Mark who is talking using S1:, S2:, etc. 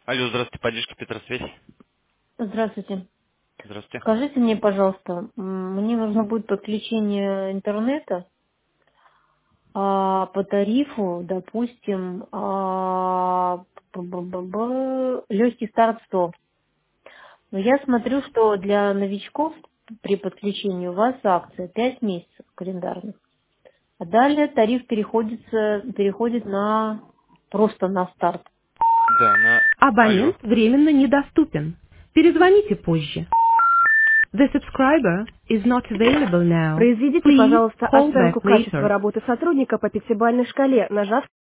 S1: Алло, здравствуйте, поддержка Петросвязь.
S2: Здравствуйте.
S1: Здравствуйте.
S2: Скажите мне, пожалуйста, мне нужно будет подключение интернета по тарифу, допустим, легкий старт 100. Но я смотрю, что для новичков при подключении у вас акция 5 месяцев календарных. А далее тариф переходит на просто на старт.
S1: Да, Алло.
S3: Абонент временно недоступен. Перезвоните позже. The subscriber is not available now.
S4: Произведите,
S3: Please
S4: пожалуйста,
S3: call
S4: оценку
S3: back
S4: качества
S3: later.
S4: работы сотрудника по пятибалльной шкале, нажав